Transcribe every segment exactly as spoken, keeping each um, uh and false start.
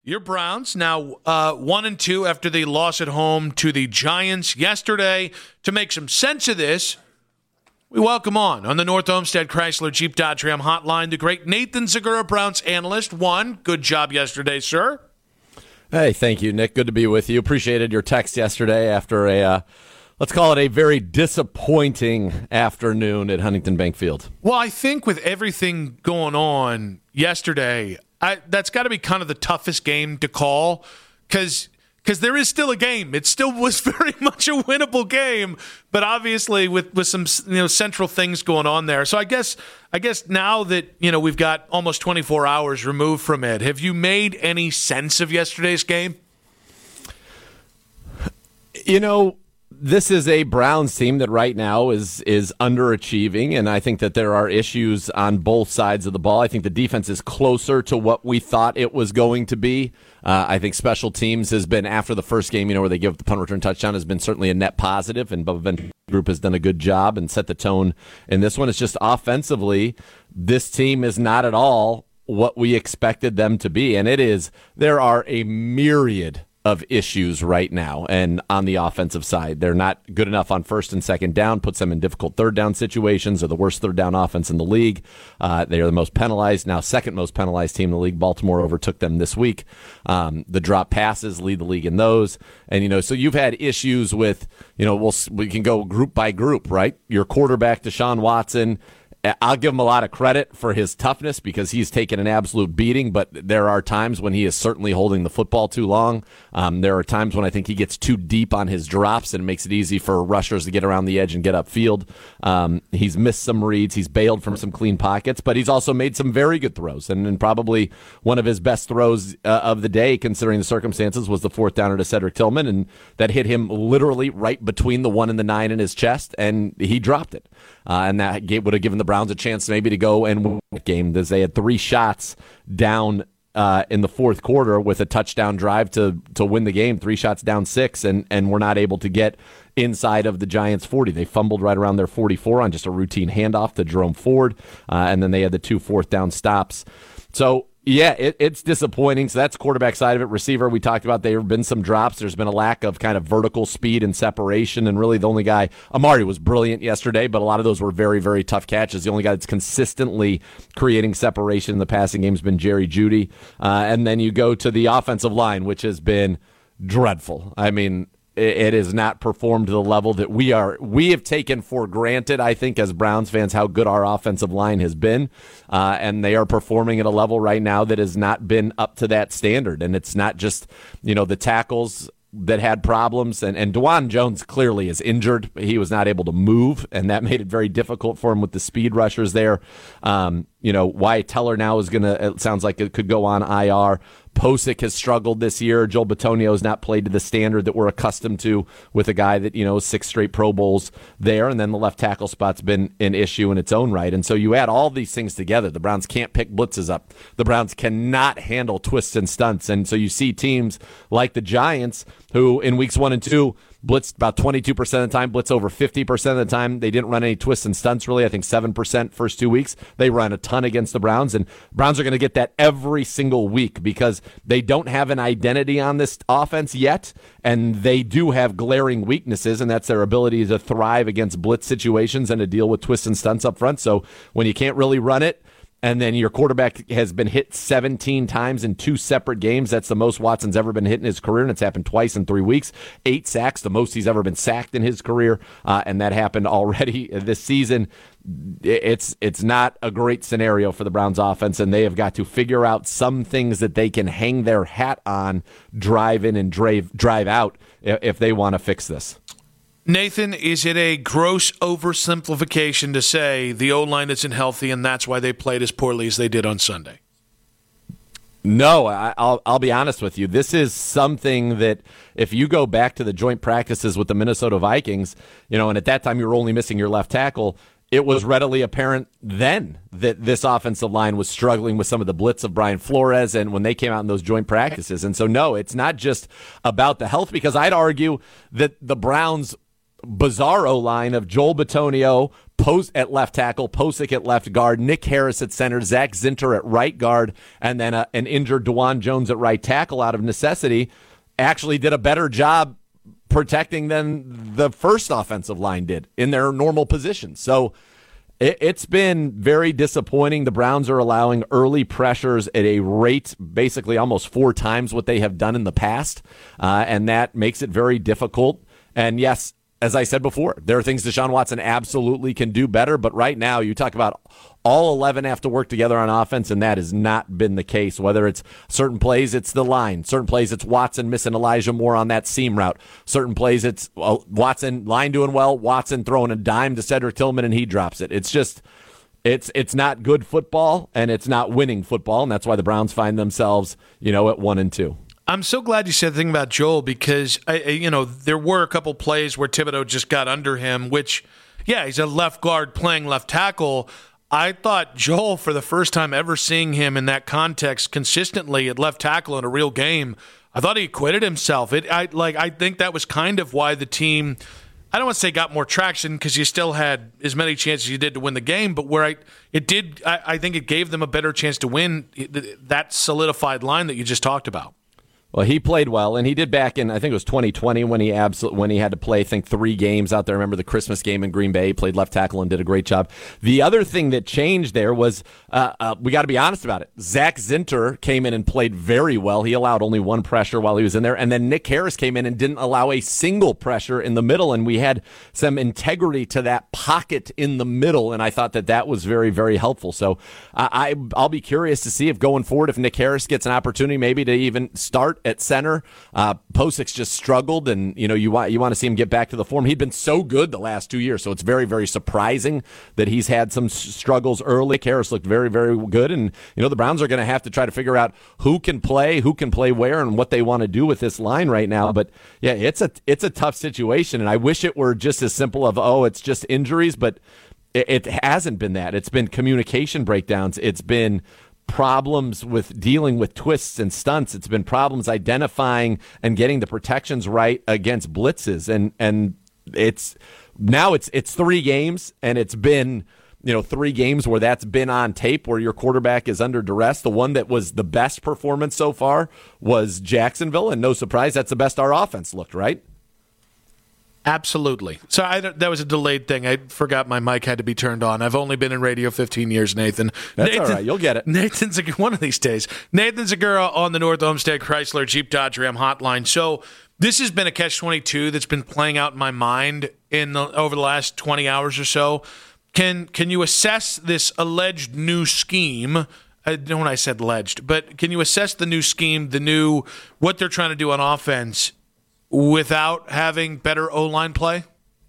Your Browns now uh, one and two after the loss at home to the Giants yesterday. To make some sense of this, we welcome on on the North Olmsted Chrysler Jeep Dodge Ram hotline the great Nathan Zegura, Browns analyst. One, good job yesterday, sir. Hey, thank you, Nick. Good to be with you. Appreciated your text yesterday after a, uh, let's call it a very disappointing afternoon at Huntington Bank Field. Well, I think with everything going on yesterday, I, that's got to be kind of the toughest game to call because because there is still a game. It still was very much a winnable game, but obviously with, with some you know central things going on there. So I guess I guess now that you know we've got almost twenty-four hours removed from it, have you made any sense of yesterday's game? You know, this is a Browns team that right now is is underachieving, and I think that there are issues on both sides of the ball. I think the defense is closer to what we thought it was going to be. Uh, I think special teams has been, after the first game, you know, where they give up the punt return touchdown, has been certainly a net positive, and Bubba Ben's group has done a good job and set the tone. And this one is just offensively, this team is not at all what we expected them to be, and it is. There are a myriad of issues right now, and on the offensive side, they're not good enough on first and second down, puts them in difficult third down situations. They're the worst third down offense in the league. Uh, they are the most penalized, now second most penalized team in the league. Baltimore overtook them this week. Um, the drop passes lead the league in those, and you know, so you've had issues with, you know, we'll we can go group by group, right? Your quarterback, Deshaun Watson. I'll give him a lot of credit for his toughness because he's taken an absolute beating, but there are times when he is certainly holding the football too long. Um, there are times when I think he gets too deep on his drops and it makes it easy for rushers to get around the edge and get upfield. Um, he's missed some reads. He's bailed from some clean pockets, but he's also made some very good throws. And, and probably one of his best throws uh, of the day, considering the circumstances, was the fourth downer to Cedric Tillman, and that hit him literally right between the one and the nine in his chest, and he dropped it. Uh, and that would have given the Browns a chance maybe to go and win the game, as they had three shots down uh, in the fourth quarter with a touchdown drive to to win the game, three shots down six, and, and were not able to get inside of the Giants' forty. They fumbled right around their forty-four on just a routine handoff to Jerome Ford, uh, and then they had the two fourth down stops. So, yeah, it, it's disappointing. So that's quarterback side of it. Receiver, we talked about, there have been some drops. There's been a lack of kind of vertical speed and separation, and really the only guy, Amari was brilliant yesterday, but a lot of those were very, very tough catches. The only guy that's consistently creating separation in the passing game has been Jerry Jeudy. Uh, and then you go to the offensive line, which has been dreadful. I mean, it has not performed to the level that we are. We have taken for granted, I think, as Browns fans, how good our offensive line has been, uh, and they are performing at a level right now that has not been up to that standard. And it's not just, you know, the tackles that had problems, and, and DeJuan Jones clearly is injured. He was not able to move, and that made it very difficult for him with the speed rushers there. Um, you know, Wyatt Teller now is going to, it sounds like it could go on I R. Posick has struggled this year. Joel Bitonio has not played to the standard that we're accustomed to with a guy that, you know, six straight Pro Bowls there, and then the left tackle spot's been an issue in its own right. And so you add all these things together. The Browns can't pick blitzes up. The Browns cannot handle twists and stunts. And so you see teams like the Giants, who in weeks one and two blitzed about twenty-two percent of the time, blitz over fifty percent of the time. They didn't run any twists and stunts, really. I think seven percent first two weeks. They run a ton against the Browns, and Browns are going to get that every single week because they don't have an identity on this offense yet, and they do have glaring weaknesses, and that's their ability to thrive against blitz situations and to deal with twists and stunts up front. So when you can't really run it, and then your quarterback has been hit seventeen times in two separate games. That's the most Watson's ever been hit in his career, and it's happened twice in three weeks. Eight sacks, the most he's ever been sacked in his career, uh, and that happened already this season. It's it's not a great scenario for the Browns offense, and they have got to figure out some things that they can hang their hat on, drive in and drive, drive out if they want to fix this. Nathan, is it a gross oversimplification to say the O-line isn't healthy and that's why they played as poorly as they did on Sunday? No, I, I'll I'll be honest with you. This is something that if you go back to the joint practices with the Minnesota Vikings, you know, and at that time you were only missing your left tackle, it was readily apparent then that this offensive line was struggling with some of the blitz of Brian Flores and when they came out in those joint practices. And so, no, it's not just about the health, because I'd argue that the Browns' bizarro line of Joel Bitonio, Post at left tackle, Posick at left guard, Nick Harris at center, Zach Zinter at right guard, and then a, an injured DeJuan Jones at right tackle out of necessity, actually did a better job protecting than the first offensive line did in their normal positions. So it, it's been very disappointing. The Browns are allowing early pressures at a rate basically almost four times what they have done in the past, uh, and that makes it very difficult. And yes, as I said before, there are things Deshaun Watson absolutely can do better, but right now you talk about all eleven have to work together on offense, and that has not been the case. Whether it's certain plays, it's the line. Certain plays, it's Watson missing Elijah Moore on that seam route. Certain plays, it's well, Watson line doing well, Watson throwing a dime to Cedric Tillman, and he drops it. It's just, it's it's not good football, and it's not winning football, and that's why the Browns find themselves, you know, at one and two. I'm so glad you said the thing about Joel because, I, you know, there were a couple plays where Thibodeau just got under him, which, yeah, he's a left guard playing left tackle. I thought Joel, for the first time ever seeing him in that context consistently at left tackle in a real game, I thought he acquitted himself. It, I like, I think that was kind of why the team, I don't want to say got more traction because you still had as many chances you did to win the game, but where I it did, I, I think it gave them a better chance to win that solidified line that you just talked about. Well, he played well, and he did back in, I think it was twenty twenty when he absol- when he had to play, I think, three games out there. Remember the Christmas game in Green Bay? He played left tackle and did a great job. The other thing that changed there was, uh, uh, we got to be honest about it, Zach Zinter came in and played very well. He allowed only one pressure while he was in there, and then Nick Harris came in and didn't allow a single pressure in the middle, and we had some integrity to that pocket in the middle, and I thought that that was very, very helpful. So I, I, I'll be curious to see if going forward, if Nick Harris gets an opportunity maybe to even start at center. Uh, Posick's just struggled, and you know you want you want to see him get back to the form. He'd been so good the last two years, so it's very, very surprising that he's had some s- struggles early. Harris looked very, very good, and you know the Browns are going to have to try to figure out who can play, who can play where, and what they want to do with this line right now. But yeah, it's a it's a tough situation, and I wish it were just as simple of oh, it's just injuries, but it, it hasn't been that. It's been communication breakdowns. It's been problems with dealing with twists and stunts. It's been problems identifying and getting the protections right against blitzes. And and it's now it's it's three games, and it's been, you know, three games where that's been on tape, where your quarterback is under duress. The one that was the best performance so far was Jacksonville, and no surprise, that's the best our offense looked, right? Absolutely. So I, that was a delayed thing. I forgot my mic had to be turned on. I've only been in radio fifteen years, Nathan. That's Nathan, all right. You'll get it. Nathan Zagura, one of these days. Nathan Zagura on the North Olmsted Chrysler Jeep Dodge Ram hotline. So this has been a catch twenty-two that's been playing out in my mind in the, over the last twenty hours or so. Can can you assess this alleged new scheme? I don't know when I said alleged, but can you assess the new scheme, the new what they're trying to do on offense, without having better O-line play?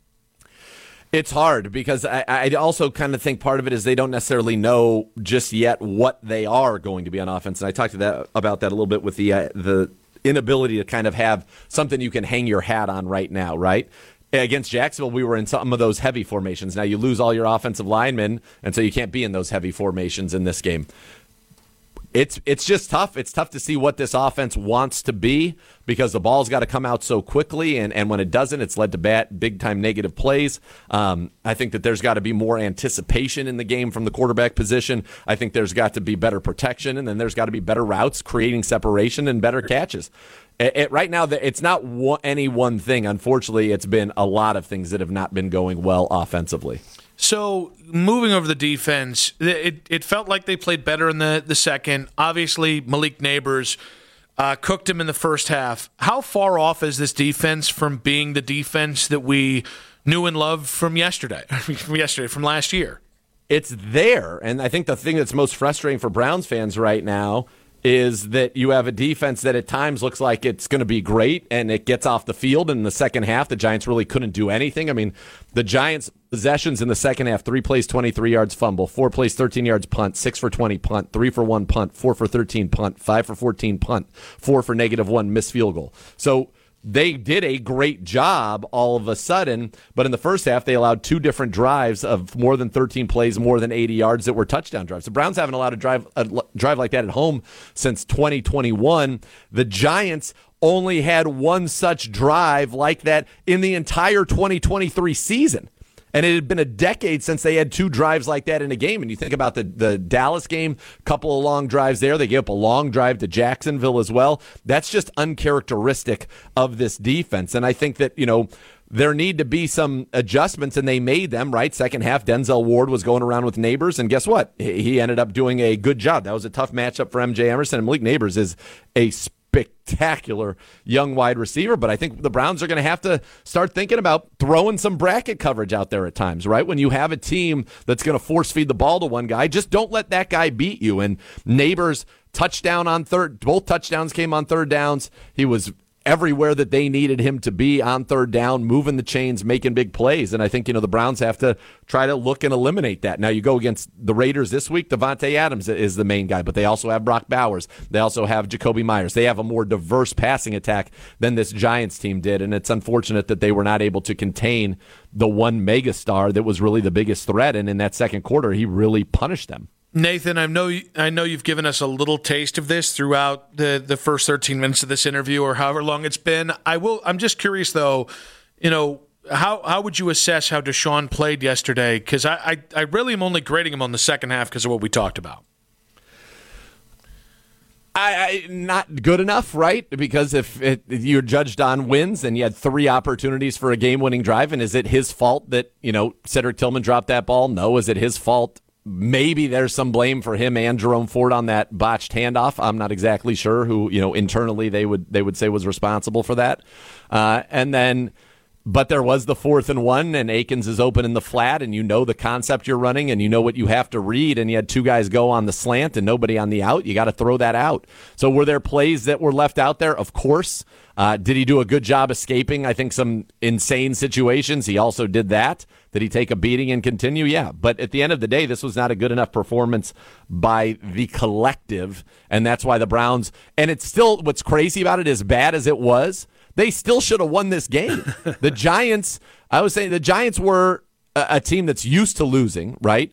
It's hard because I, I also kind of think part of it is they don't necessarily know just yet what they are going to be on offense. And I talked to that about that a little bit with the uh, the inability to kind of have something you can hang your hat on right now, right? Against Jacksonville, we were in some of those heavy formations. Now you lose all your offensive linemen, and so you can't be in those heavy formations in this game. It's it's just tough. It's tough to see what this offense wants to be because the ball's got to come out so quickly, and, and when it doesn't, it's led to bad, big-time negative plays. Um, I think that there's got to be more anticipation in the game from the quarterback position. I think there's got to be better protection, and then there's got to be better routes, creating separation, and better catches. It, it, right now, it's not one, any one thing. Unfortunately, it's been a lot of things that have not been going well offensively. So moving over the defense, it it felt like they played better in the, the second. Obviously, Malik Neighbors uh, cooked him in the first half. How far off is this defense from being the defense that we knew and loved from yesterday, from yesterday, from last year? It's there, and I think the thing that's most frustrating for Browns fans right now is that you have a defense that at times looks like it's going to be great, and it gets off the field in the second half. The Giants really couldn't do anything. I mean, the Giants' possessions in the second half, three plays, twenty-three yards fumble, four plays, thirteen yards punt, six for twenty punt, three for one punt, four for thirteen punt, five for fourteen punt, four for negative one missed field goal. So they did a great job all of a sudden, but in the first half, they allowed two different drives of more than thirteen plays, more than eighty yards that were touchdown drives. The Browns haven't allowed a drive, a drive like that at home since twenty twenty-one. The Giants only had one such drive like that in the entire twenty twenty-three season. And it had been a decade since they had two drives like that in a game. And you think about the, the Dallas game, couple of long drives there. They gave up a long drive to Jacksonville as well. That's just uncharacteristic of this defense. And I think that, you know, there need to be some adjustments, and they made them, right? Second half, Denzel Ward was going around with Neighbors, and guess what? He ended up doing a good job. That was a tough matchup for M J Emerson, and Malik Neighbors is a spectacular young wide receiver, but I think the Browns are going to have to start thinking about throwing some bracket coverage out there at times, right? When you have a team that's going to force feed the ball to one guy, just don't let that guy beat you. And Neighbors, touchdown on third, both touchdowns came on third downs. He was everywhere that they needed him to be on third down, moving the chains, making big plays. And I think, you know, the Browns have to try to look and eliminate that. Now, you go against the Raiders this week, Devontae Adams is the main guy, but they also have Brock Bowers. They also have Jacoby Myers. They have a more diverse passing attack than this Giants team did, and it's unfortunate that they were not able to contain the one megastar that was really the biggest threat, and in that second quarter, he really punished them. Nathan, I know I know you've given us a little taste of this throughout the, the first thirteen minutes of this interview, or however long it's been. I will. I'm just curious, though. You know, how how would you assess how Deshaun played yesterday? Because I, I I really am only grading him on the second half because of what we talked about. I, I not good enough, right? Because if, it, if you're judged on wins, and you had three opportunities for a game-winning drive, and is it his fault that, you know, Cedric Tillman dropped that ball? No. Is it his fault? Maybe there's some blame for him and Jerome Ford on that botched handoff. I'm not exactly sure who, you know, internally they would they would say was responsible for that. Uh, and then, but there was the fourth and one, and Akins is open in the flat, and you know the concept you're running, and you know what you have to read, and you had two guys go on the slant and nobody on the out. You got to throw that out. So were there plays that were left out there? Of course. Uh, did he do a good job escaping, I think, some insane situations? He also did that. Did he take a beating and continue? Yeah. But at the end of the day, this was not a good enough performance by the collective, and that's why the Browns, and it's still, what's crazy about it, as bad as it was, they still should have won this game. The Giants, I was saying, the Giants were a, a team that's used to losing, right?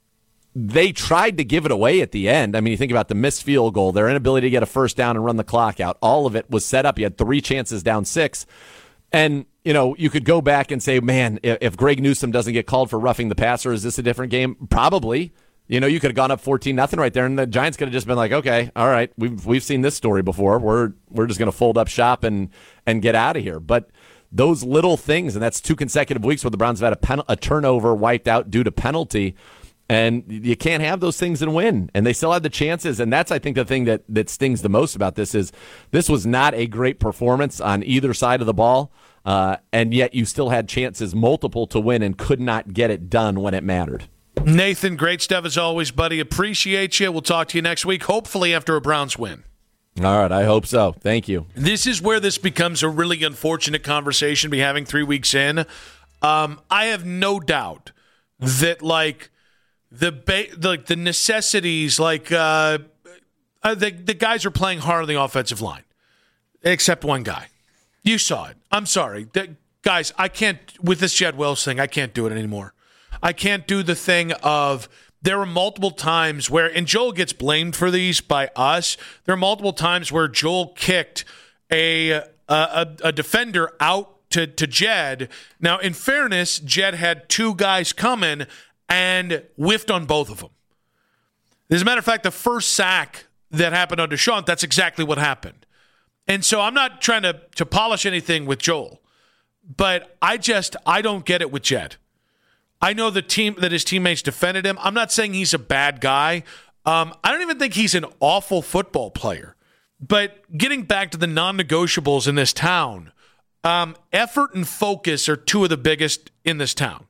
They tried to give it away at the end. I mean, you think about the missed field goal, their inability to get a first down and run the clock out. All of it was set up. You had three chances down six. And, you know, you could go back and say, man, if Greg Newsome doesn't get called for roughing the passer, is this a different game? Probably. You know, you could have gone up fourteen nothing right there, and the Giants could have just been like, okay, all right, we've we've seen this story before. We're we're just going to fold up shop and and get out of here. But those little things, and that's two consecutive weeks where the Browns have had a, pen, a turnover wiped out due to penalty. And you can't have those things and win. And they still had the chances. And that's, I think, the thing that, that stings the most about this is this was not a great performance on either side of the ball. Uh, and yet you still had chances, multiple, to win and could not get it done when it mattered. Nathan, great stuff as always, buddy. Appreciate you. We'll talk to you next week, hopefully after a Browns win. All right, I hope so. Thank you. This is where this becomes a really unfortunate conversation to be having three weeks in. Um, I have no doubt that, like, The ba- the, the necessities, like uh, uh, the the guys are playing hard on the offensive line, except one guy. You saw it. I'm sorry, the, guys. I can't with this Jed Wells thing. I can't do it anymore. I can't do the thing of there are multiple times where, and Joel gets blamed for these by us. There are multiple times where Joel kicked a a, a, a defender out to to Jed. Now, in fairness, Jed had two guys coming and whiffed on both of them. As a matter of fact, the first sack that happened on Deshaun, that's exactly what happened. And so I'm not trying to, to polish anything with Joel, but I just, I don't get it with Jed. I know the team that his teammates defended him. I'm not saying he's a bad guy. Um, I don't even think he's an awful football player. But getting back to the non-negotiables in this town, um, effort and focus are two of the biggest in this town.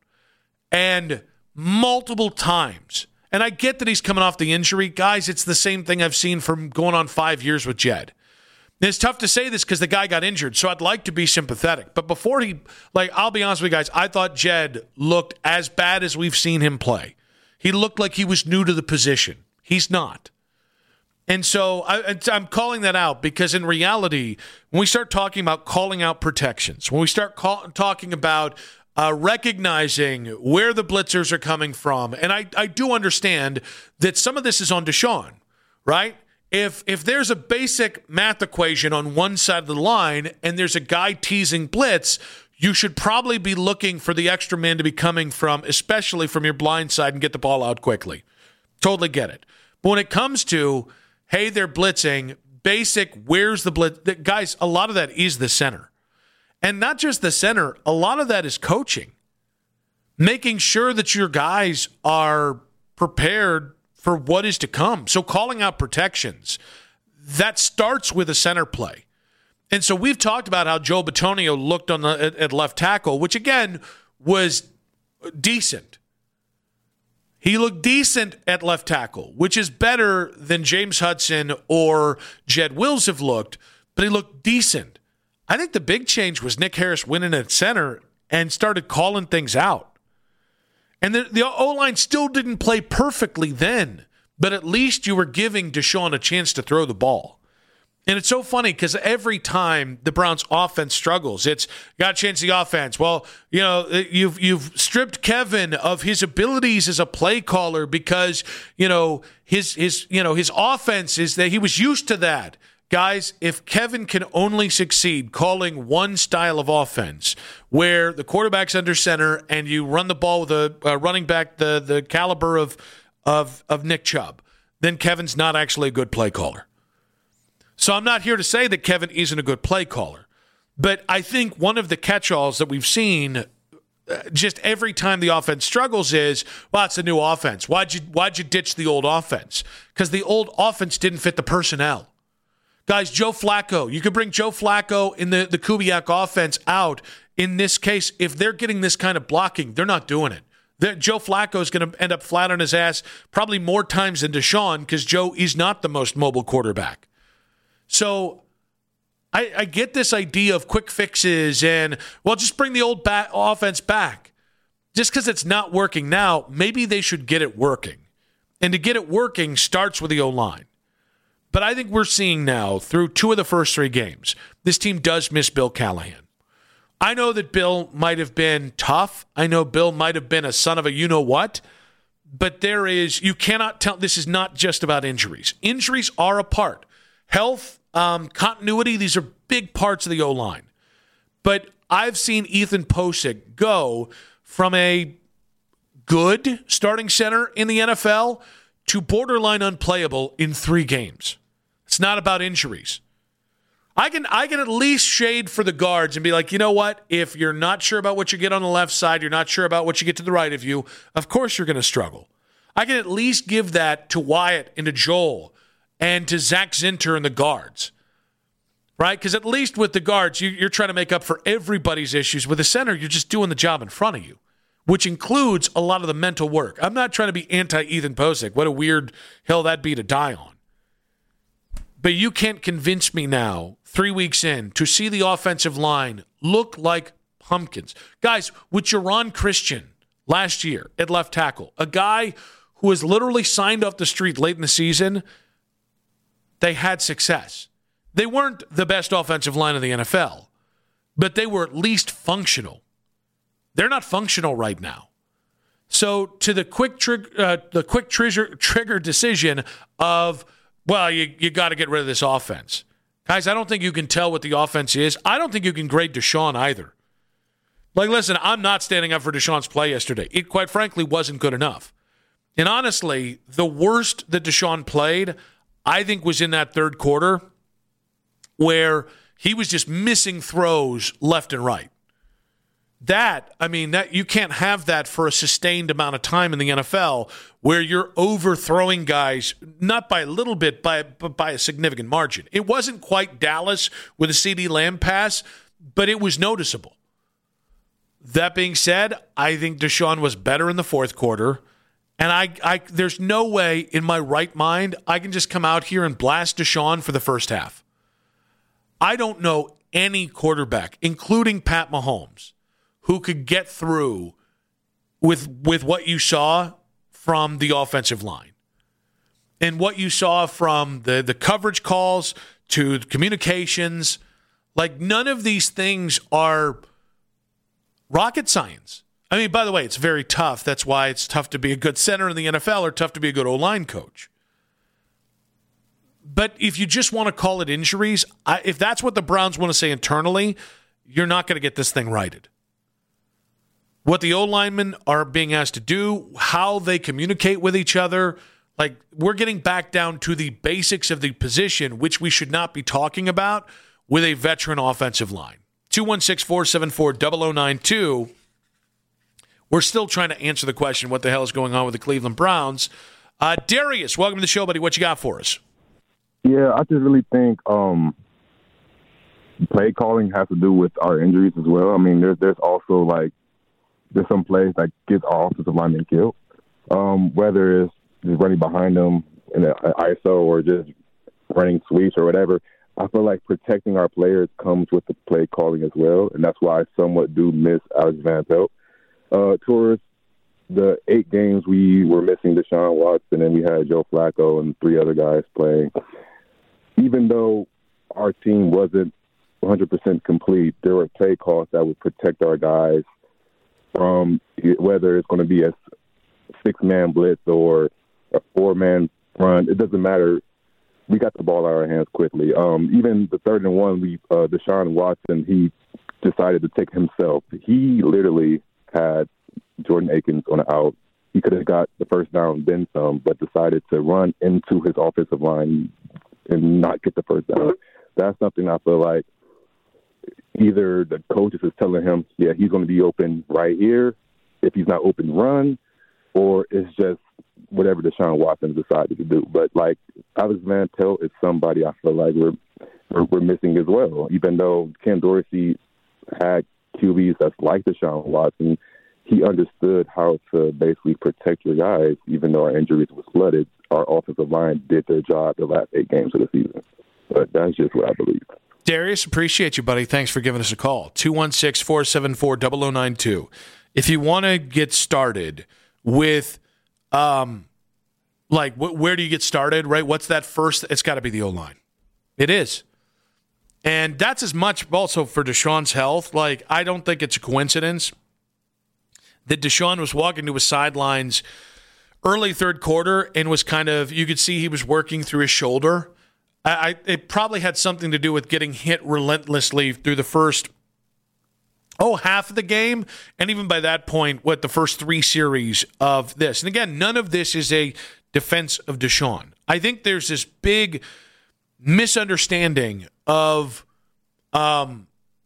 And multiple times. And I get that he's coming off the injury. Guys, it's the same thing I've seen from going on five years with Jed. And it's tough to say this because the guy got injured, so I'd like to be sympathetic. But before he, like, I'll be honest with you guys, I thought Jed looked as bad as we've seen him play. He looked like he was new to the position. He's not. And so I, I'm calling that out because in reality, when we start talking about calling out protections, when we start call, talking about Uh, recognizing where the blitzers are coming from. And I, I do understand that some of this is on Deshaun, right? If if there's a basic math equation on one side of the line and there's a guy teasing blitz, you should probably be looking for the extra man to be coming from, especially from your blind side, and get the ball out quickly. Totally get it. But when it comes to, hey, they're blitzing, basic, where's the blitz? The, guys, a lot of that is the center. And not just the center, a lot of that is coaching. Making sure that your guys are prepared for what is to come. So calling out protections, that starts with a center play. And so we've talked about how Joe Bitonio looked on the, at, at left tackle, which again was decent. He looked decent at left tackle, which is better than James Hudson or Jed Wills have looked, but he looked decent. I think the big change was Nick Harris winning at center and started calling things out. And the, the O-line still didn't play perfectly then, but at least you were giving Deshaun a chance to throw the ball. And it's so funny because every time the Browns offense struggles, it's got to change the offense. Well, you know, you've you've stripped Kevin of his abilities as a play caller because, you know, his his you know, his offense is that he was used to that. Guys, if Kevin can only succeed calling one style of offense where the quarterback's under center and you run the ball with a uh, running back the the caliber of of of Nick Chubb, then Kevin's not actually a good play caller. So I'm not here to say that Kevin isn't a good play caller, but I think one of the catch-alls that we've seen uh, just every time the offense struggles is, well, it's a new offense. Why'd you why'd you ditch the old offense? Because the old offense didn't fit the personnel. Guys, Joe Flacco, you could bring Joe Flacco in the, the Kubiak offense out. In this case, if they're getting this kind of blocking, they're not doing it. They're, Joe Flacco is going to end up flat on his ass probably more times than Deshaun because Joe is not the most mobile quarterback. So I, I get this idea of quick fixes and, well, just bring the old back, offense back. Just because it's not working now, maybe they should get it working. And to get it working starts with the O-line. But I think we're seeing now, through two of the first three games, this team does miss Bill Callahan. I know that Bill might have been tough. I know Bill might have been a son of a you-know-what. But there is, you cannot tell, this is not just about injuries. Injuries are a part. Health, um, continuity, these are big parts of the O-line. But I've seen Ethan Posick go from a good starting center in the N F L to borderline unplayable in three games. It's not about injuries. I can I can at least shade for the guards and be like, you know what? If you're not sure about what you get on the left side, you're not sure about what you get to the right of you, of course you're going to struggle. I can at least give that to Wyatt and to Joel and to Zach Zinter and the guards, right? Because at least with the guards, you, you're trying to make up for everybody's issues. With the center, you're just doing the job in front of you, which includes a lot of the mental work. I'm not trying to be anti-Ethan Posick. What a weird hill that'd be to die on. But you can't convince me now, three weeks in, to see the offensive line look like pumpkins. Guys, with Jaron Christian last year at left tackle, a guy who was literally signed off the street late in the season, they had success. They weren't the best offensive line in the N F L, but they were at least functional. They're not functional right now. So to the quick trig- uh, the quick trigger trigger decision of, well, you, you got to get rid of this offense. Guys, I don't think you can tell what the offense is. I don't think you can grade Deshaun either. Like, listen, I'm not standing up for Deshaun's play yesterday. It, quite frankly, wasn't good enough. And honestly, the worst that Deshaun played, I think, was in that third quarter where he was just missing throws left and right. That, I mean, that you can't have that for a sustained amount of time in the N F L where you're overthrowing guys, not by a little bit, by, but by a significant margin. It wasn't quite Dallas with a CeeDee Lamb pass, but it was noticeable. That being said, I think Deshaun was better in the fourth quarter, and I, I there's no way in my right mind I can just come out here and blast Deshaun for the first half. I don't know any quarterback, including Pat Mahomes, who could get through with with what you saw from the offensive line. And what you saw from the, the coverage calls to the communications. Like, none of these things are rocket science. I mean, by the way, it's very tough. That's why it's tough to be a good center in the N F L or tough to be a good O-line coach. But if you just want to call it injuries, I, if that's what the Browns want to say internally, you're not going to get this thing righted. What the O-linemen are being asked to do, how they communicate with each other, like we're getting back down to the basics of the position, which we should not be talking about with a veteran offensive line. two one six, four seven four, zero zero nine two. We're still trying to answer the question, what the hell is going on with the Cleveland Browns? Uh, Darius, welcome to the show, buddy. What you got for us? Yeah, I just really think um, play calling has to do with our injuries as well. I mean, there's there's also like there's some plays that gets our offensive linemen killed, um, whether it's just running behind them in an I S O or just running sweeps or whatever. I feel like protecting our players comes with the play calling as well, and that's why I somewhat do miss Alex Van Pelt. Uh, towards the eight games we were missing Deshaun Watson, and we had Joe Flacco and three other guys playing. Even though our team wasn't one hundred percent complete, there were play calls that would protect our guys from whether it's going to be a six-man blitz or a four-man front. It doesn't matter. We got the ball out of our hands quickly. Um, even the third and one, we uh, Deshaun Watson, he decided to take himself. He literally had Jordan Akins on the out. He could have got the first down, then some, but decided to run into his offensive line and not get the first down. That's something I feel like either the coaches is telling him, yeah, he's going to be open right here. If he's not open, run, or it's just whatever Deshaun Watson decided to do. But, like, Alex Van Pelt is somebody I feel like we're, we're, we're missing as well. Even though Ken Dorsey had Q Bs that's like Deshaun Watson, he understood how to basically protect your guys. Even though our injuries was flooded, our offensive line did their job the last eight games of the season. But that's just what I believe. Darius, appreciate you, buddy. Thanks for giving us a call. two one six, four seven four, zero zero nine two. If you want to get started with, um, like, wh- where do you get started, right? What's that first? It's got to be the O-line. It is. And that's as much also for Deshaun's health. Like, I don't think it's a coincidence that Deshaun was walking to his sidelines early third quarter and was kind of, you could see he was working through his shoulder. I, I it probably had something to do with getting hit relentlessly through the first, oh, half of the game. And even by that point, what, the first three series of this. And again, none of this is a defense of Deshaun. I think there's this big misunderstanding of um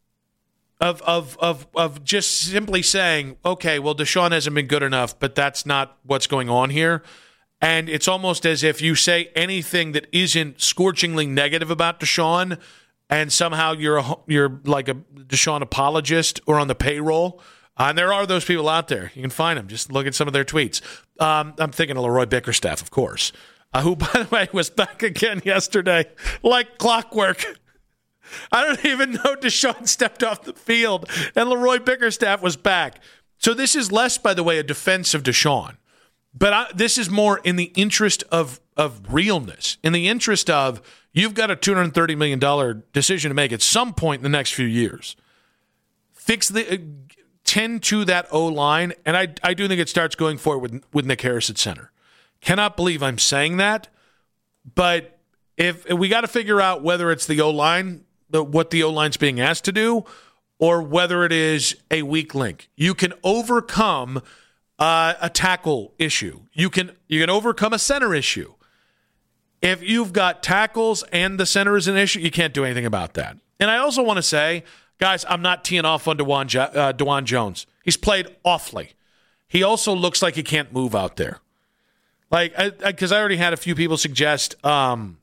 of of of of just simply saying, okay, well, Deshaun hasn't been good enough, but that's not what's going on here. And it's almost as if you say anything that isn't scorchingly negative about Deshaun, and somehow you're a, you're like a Deshaun apologist or on the payroll. Uh, and there are those people out there. You can find them. Just look at some of their tweets. Um, I'm thinking of Leroy Bickerstaff, of course. Uh, who, by the way, was back again yesterday like clockwork. I don't even know Deshaun stepped off the field, and Leroy Bickerstaff was back. So this is less, by the way, a defense of Deshaun. But I, this is more in the interest of, of realness, in the interest of you've got a two hundred thirty million dollars decision to make at some point in the next few years. Fix the uh, tend to that O-line, and I, I do think it starts going forward with, with Nick Harris at center. Cannot believe I'm saying that, but if, if we got to figure out whether it's the O-line, the, what the O-line's being asked to do, or whether it is a weak link. You can overcome uh, a tackle issue. You can you can overcome a center issue. If you've got tackles and the center is an issue, you can't do anything about that. And I also want to say, guys, I'm not teeing off on DeJuan, jo- uh, DeJuan Jones. He's played awfully. He also looks like he can't move out there. Like, because I, I, I already had a few people suggest, um,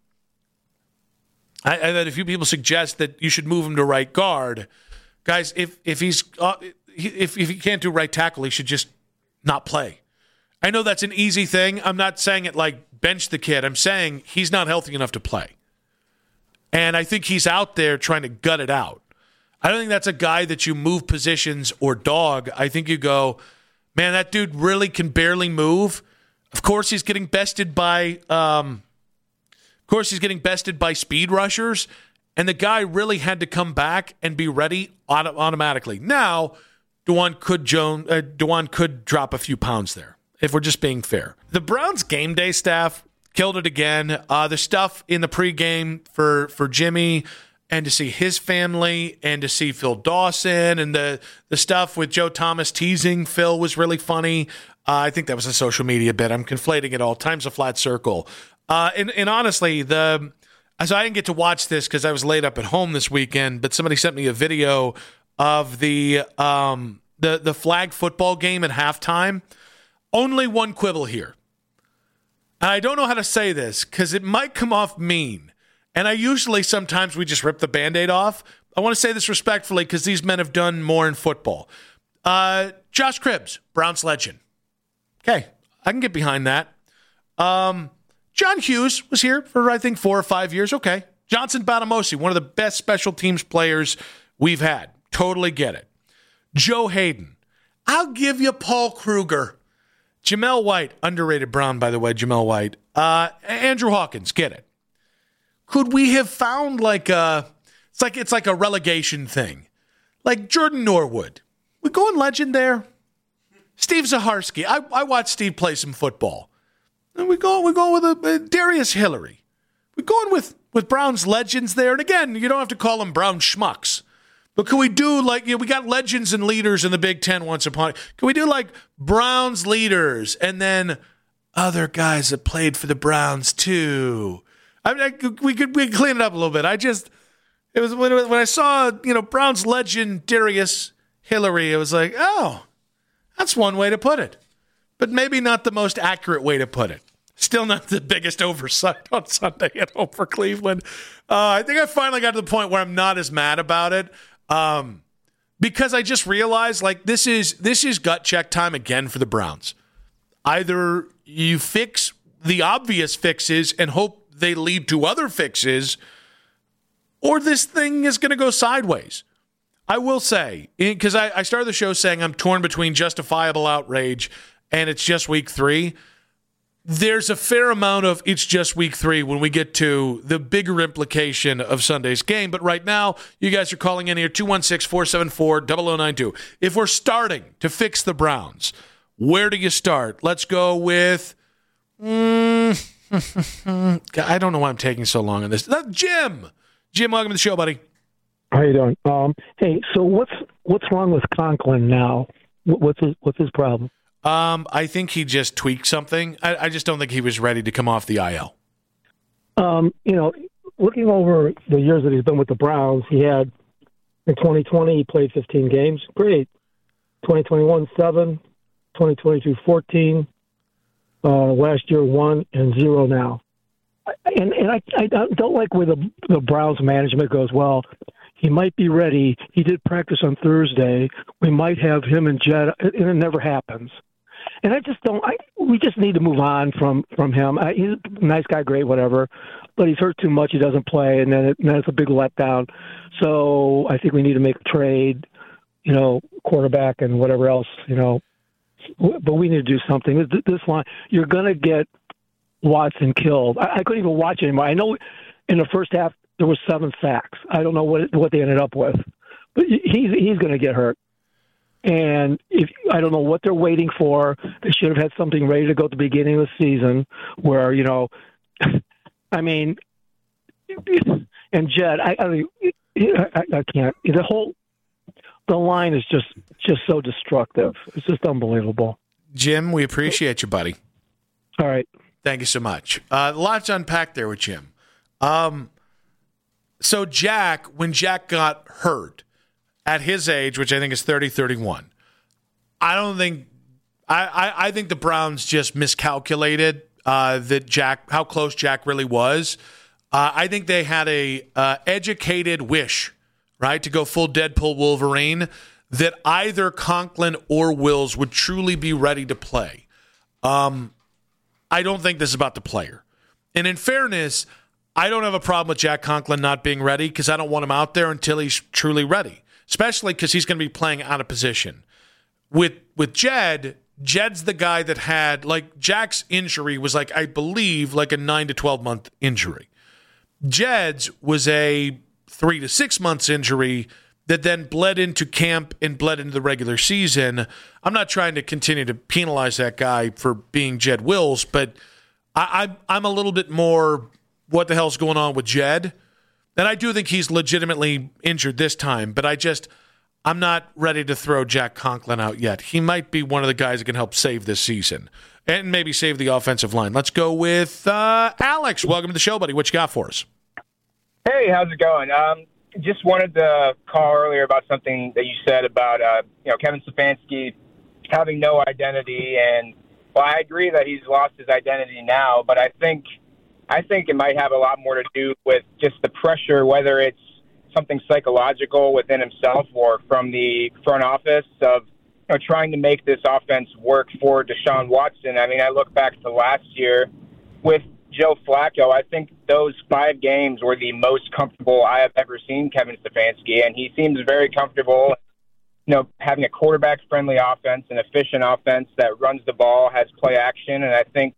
I, I had a few people suggest that you should move him to right guard. Guys, if if he's uh, if if he can't do right tackle, he should just not play. I know that's an easy thing. I'm not saying it like bench the kid. I'm saying he's not healthy enough to play, and I think he's out there trying to gut it out. I don't think that's a guy that you move positions or dog. I think you go, man, that dude really can barely move. Of course, he's getting bested by, um, of course, he's getting bested by speed rushers, and the guy really had to come back and be ready auto- automatically. Now, DeJuan could Joan, uh, DeJuan could drop a few pounds there, if we're just being fair. The Browns game day staff killed it again. Uh, the stuff in the pregame for for Jimmy and to see his family and to see Phil Dawson and the, the stuff with Joe Thomas teasing Phil was really funny. Uh, I think that was a social media bit. I'm conflating it all. Time's a flat circle. Uh, and, and honestly, the so I didn't get to watch this because I was laid up at home this weekend, but somebody sent me a video of the um, the the flag football game at halftime. Only one quibble here. And I don't know how to say this because it might come off mean. And I usually, sometimes we just rip the Band-Aid off. I want to say this respectfully because these men have done more in football. Uh, Josh Cribbs, Browns legend. Okay, I can get behind that. Um, John Hughes was here for, I think, four or five years. Okay. Johnson Batamosi, one of the best special teams players we've had. Totally get it. Joe Hayden. I'll give you Paul Kruger. Jamel White, underrated Brown, by the way, Jamel White. Uh, Andrew Hawkins, get it. Could we have found like a, it's like it's like a relegation thing, like Jordan Norwood? We going legend there. Steve Zaharsky. I, I watched Steve play some football. And we go we go with a, a Darius Hillary. We're going with with Brown's legends there. And again, you don't have to call them Brown schmucks. But can we do like, you know, we got legends and leaders in the Big Ten once upon. Can we do like Browns leaders and then other guys that played for the Browns too? I mean, I, we could we could clean it up a little bit. I just, it was when, when I saw, you know, Browns legend Darius Hillary, it was like, oh, that's one way to put it. But maybe not the most accurate way to put it. Still not the biggest oversight on Sunday at home for Cleveland. Uh, I think I finally got to the point where I'm not as mad about it. Um, because I just realized, like, this is this is gut check time again for the Browns. Either you fix the obvious fixes and hope they lead to other fixes, or this thing is going to go sideways. I will say, because I, I started the show saying I'm torn between justifiable outrage and it's just week three. There's a fair amount of it's just week three when we get to the bigger implication of Sunday's game. But right now, you guys are calling in here, two one six, four seven four, zero zero nine two. If we're starting to fix the Browns, where do you start? Let's go with... Mm, I don't know why I'm taking so long on this. Uh, Jim! Jim, welcome to the show, buddy. How you doing? Um, hey, so what's what's wrong with Conklin now? What's his, what's his problem? Um, I think he just tweaked something. I, I just don't think he was ready to come off the I L. Um, you know, looking over the years that he's been with the Browns, he had in twenty twenty he played fifteen games. Great. twenty twenty-one, seven. twenty twenty-two, fourteen. Uh, last year, one and zero now. And and I, I don't like where the the Browns management goes, well, he might be ready. He did practice on Thursday. We might have him and Jed, and it never happens. And I just don't. I we just need to move on from from him. I, he's a nice guy, great, whatever, but he's hurt too much. He doesn't play, and then, it, and then it's a big letdown. So I think we need to make a trade, you know, quarterback and whatever else, you know. But we need to do something. This line, you're going to get Watson killed. I, I couldn't even watch anymore. I know in the first half there was seven sacks. I don't know what what they ended up with, but he's he's going to get hurt. And if I don't know what they're waiting for, they should have had something ready to go at the beginning of the season. Where you know, I mean, and Jed, I I, I, I can't. The whole the line is just just so destructive. It's just unbelievable. Jim, we appreciate you, buddy. All right. Thank you so much. Uh, lots unpacked there with Jim. Um, so Jack, when Jack got hurt at his age, which I think is thirty, thirty-one, I don't think I, I, I think the Browns just miscalculated uh, that Jack how close Jack really was. Uh, I think they had a uh, educated wish, right, to go full Deadpool Wolverine, that either Conklin or Wills would truly be ready to play. Um, I don't think this is about the player. And in fairness, I don't have a problem with Jack Conklin not being ready because I don't want him out there until he's truly ready, especially because he's going to be playing out of position. With with Jed, Jed's the guy that had, like, Jack's injury was, like, I believe, like a nine to twelve month injury. Jed's was a three to six months injury that then bled into camp and bled into the regular season. I'm not trying to continue to penalize that guy for being Jed Wills, but I, I, I'm a little bit more, what the hell's going on with Jed? And I do think he's legitimately injured this time, but I just, I'm not ready to throw Jack Conklin out yet. He might be one of the guys that can help save this season and maybe save the offensive line. Let's go with uh, Alex. Welcome to the show, buddy. What you got for us? Hey, how's it going? Um, just wanted to call earlier about something that you said about, uh, you know, Kevin Stefanski having no identity. And, well, I agree that he's lost his identity now, but I think – I think it might have a lot more to do with just the pressure, whether it's something psychological within himself or from the front office of, you know, trying to make this offense work for Deshaun Watson. I mean, I look back to last year with Joe Flacco. I think those five games were the most comfortable I have ever seen Kevin Stefanski, and he seems very comfortable, you know, having a quarterback-friendly offense, an efficient offense that runs the ball, has play action, and I think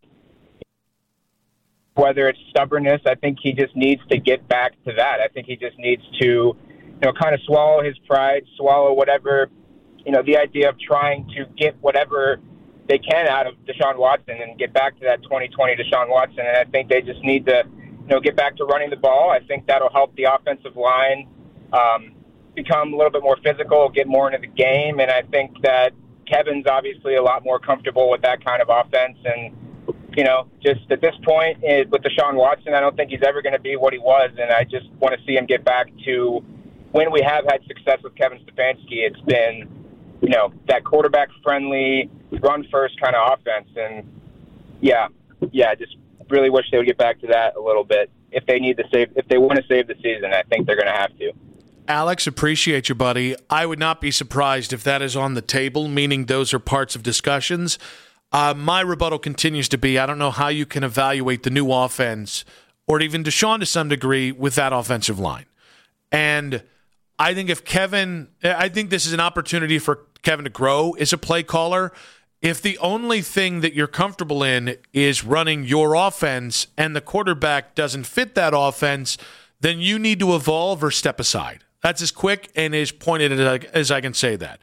whether it's stubbornness, I think he just needs to get back to that. I think he just needs to, you know, kind of swallow his pride, swallow whatever, you know, the idea of trying to get whatever they can out of Deshaun Watson and get back to that twenty twenty Deshaun Watson. And I think they just need to, you know, get back to running the ball. I think that'll help the offensive line um, become a little bit more physical, get more into the game. And I think that Kevin's obviously a lot more comfortable with that kind of offense. And, you know, just at this point it, with Deshaun Watson, I don't think he's ever going to be what he was, and I just want to see him get back to when we have had success with Kevin Stefanski. It's been, you know, that quarterback-friendly, run-first kind of offense, and yeah, yeah, I just really wish they would get back to that a little bit. If they need to save, if they want to save the season, I think they're going to have to. Alex, appreciate you, buddy. I would not be surprised if that is on the table, meaning those are parts of discussions. Uh, my rebuttal continues to be, I don't know how you can evaluate the new offense or even Deshaun to some degree with that offensive line. And I think if Kevin, I think this is an opportunity for Kevin to grow as a play caller. If the only thing that you're comfortable in is running your offense and the quarterback doesn't fit that offense, then you need to evolve or step aside. That's as quick and as pointed as I can say that.